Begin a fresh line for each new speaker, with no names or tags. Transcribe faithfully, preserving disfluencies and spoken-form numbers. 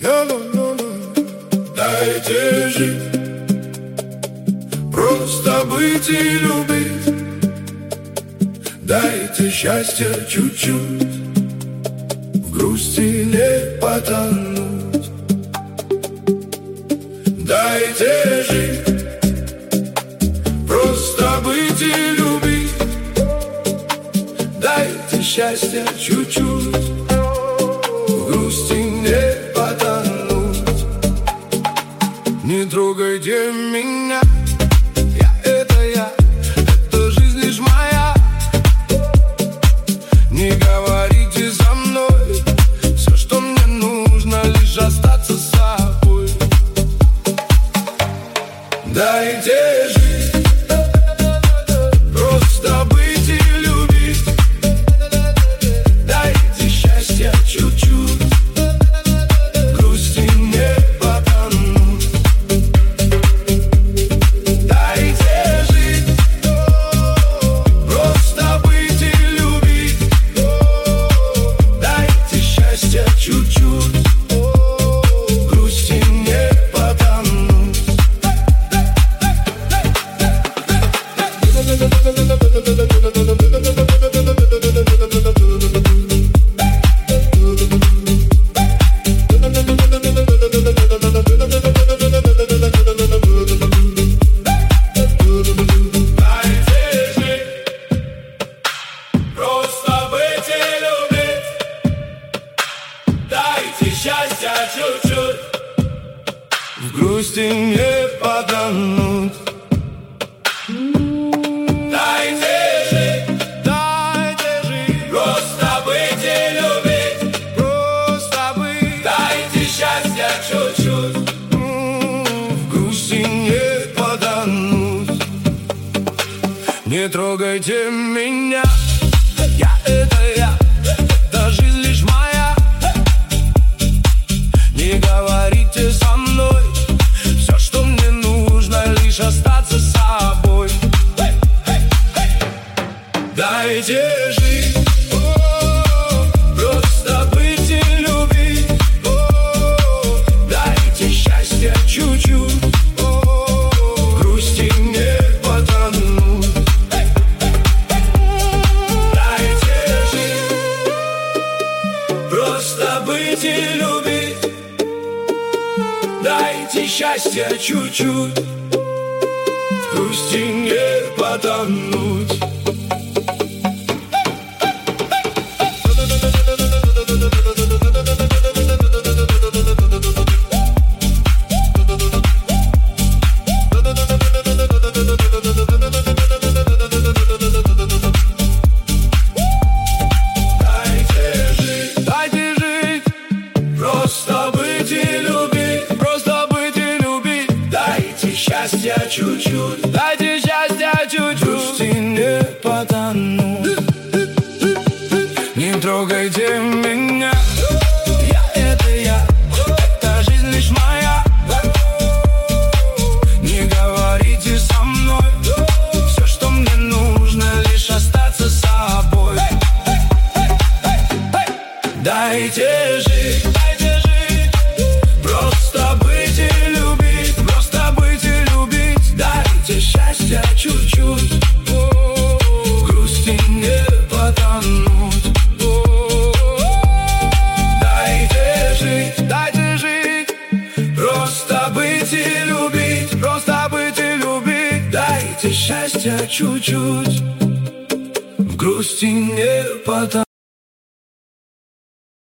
Дайте жить, просто быть и любить. Дайте счастья чуть-чуть, в грусти не потонуть. Дайте жить, просто быть и любить. Дайте счастья чуть-чуть, в грусти не потонуть. Не трогайте меня, я это я, это жизнь лишь моя. Не говорите за мной, все, что мне нужно, лишь остаться с собой. Дайте жить, просто быть и любить. Дайте счастья чуть-чуть, в грусти не потонуть. Дайте жить, просто быть и любить. Дайте счастья чуть-чуть, в грусти не потонуть. Счастья чуть-чуть, в грусти не потонуть. Дайте жить, дайте жить, просто быть и любить. Просто быть. Дайте счастья чуть-чуть, в грусти не потонуть. Не трогайте меня, я это я, это жизнь лишь моя. Не говорите со мной, все, что мне нужно, лишь остаться с собой. Дайте жить, просто быть и любить. Дайте счастья чуть-чуть, в грусти не потонуть. Дайте жить, просто быть и любить. Дайте счастья чуть-чуть, в грусти не потонуть. Дайте жить, дайте жить, просто быть и любить. Счастья чуть-чуть, дайте счастья чуть-чуть, в грусти не потонуть. Не трогайте меня, я это я, это жизнь лишь моя. Не говорите со мной, все, что мне нужно, лишь остаться с собой. Дайте жить, дайте жить, просто быть и любить. Просто быть и любить. Дайте счастья чуть-чуть, в грусти не потонуть. Дайте жить, дайте жить, просто быть и любить. Просто быть и любить. Дайте счастья чуть-чуть, в грусти не потонуть.